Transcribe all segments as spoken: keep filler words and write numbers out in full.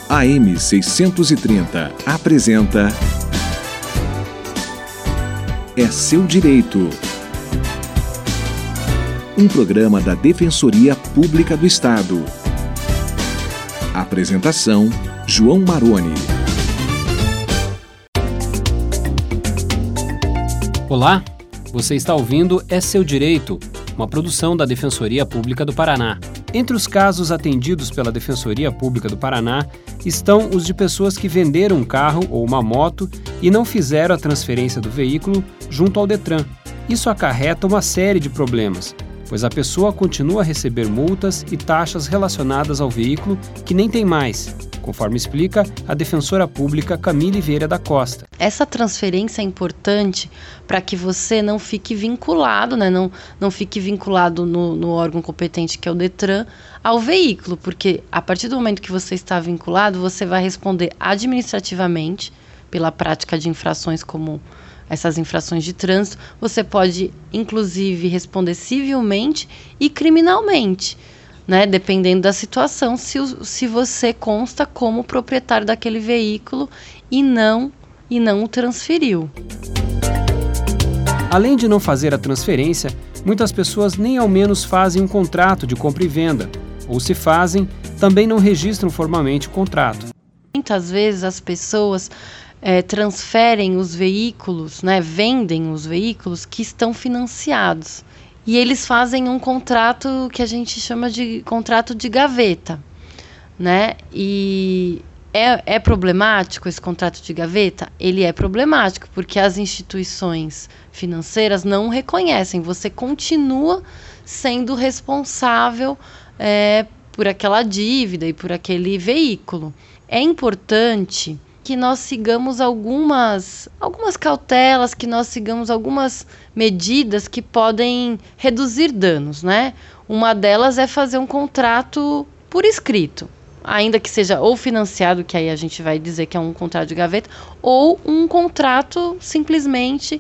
A M seiscentos e trinta apresenta É Seu Direito. Um programa da Defensoria Pública do Estado. Apresentação: João Maroni. Olá, você está ouvindo É Seu Direito, uma produção da Defensoria Pública do Paraná. Entre os casos atendidos pela Defensoria Pública do Paraná estão os de pessoas que venderam um carro ou uma moto e não fizeram a transferência do veículo junto ao Detran. Isso acarreta uma série de problemas, pois a pessoa continua a receber multas e taxas relacionadas ao veículo que nem tem mais, conforme explica a defensora pública Camille Vieira da Costa. Essa transferência é importante para que você não fique vinculado, né? não, não fique vinculado no, no órgão competente, que é o Detran, ao veículo, porque a partir do momento que você está vinculado, você vai responder administrativamente pela prática de infrações como essas infrações de trânsito. Você pode, inclusive, responder civilmente e criminalmente, né? Dependendo da situação, se, se você consta como proprietário daquele veículo e não, e não o transferiu. Além de não fazer a transferência, muitas pessoas nem ao menos fazem um contrato de compra e venda, ou se fazem, também não registram formalmente o contrato. Muitas vezes as pessoas é, transferem os veículos, né, vendem os veículos que estão financiados. E eles fazem um contrato que a gente chama de contrato de gaveta, né? E é, é problemático esse contrato de gaveta? Ele é problemático, porque as instituições financeiras não reconhecem. Você continua sendo responsável é, por aquela dívida e por aquele veículo. É importante que nós sigamos algumas, algumas cautelas, que nós sigamos algumas medidas que podem reduzir danos, né? Uma delas é fazer um contrato por escrito, ainda que seja ou financiado, que aí a gente vai dizer que é um contrato de gaveta, ou um contrato simplesmente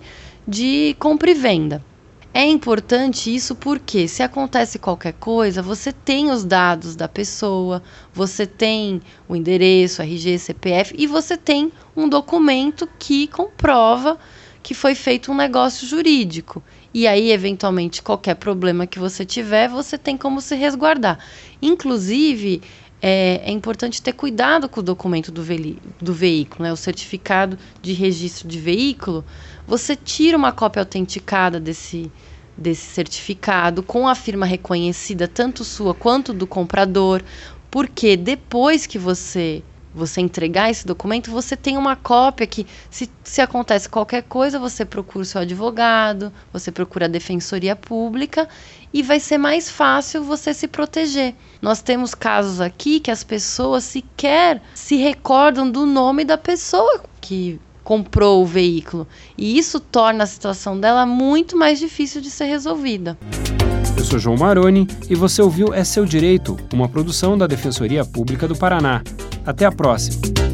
de compra e venda. É importante isso porque, se acontece qualquer coisa, você tem os dados da pessoa, você tem o endereço, R G, C P F, e você tem um documento que comprova que foi feito um negócio jurídico. E aí, eventualmente, qualquer problema que você tiver, você tem como se resguardar. Inclusive, é, é importante ter cuidado com o documento do, ve- do veículo, né? O certificado de registro de veículo. Você tira uma cópia autenticada desse, desse certificado com a firma reconhecida, tanto sua quanto do comprador, porque depois que você, você entregar esse documento, você tem uma cópia que, se, se acontece qualquer coisa, você procura o seu advogado, você procura a defensoria pública e vai ser mais fácil você se proteger. Nós temos casos aqui que as pessoas sequer se recordam do nome da pessoa que comprou o veículo, e isso torna a situação dela muito mais difícil de ser resolvida. Eu sou João Maroni e você ouviu É Seu Direito, uma produção da Defensoria Pública do Paraná. Até a próxima!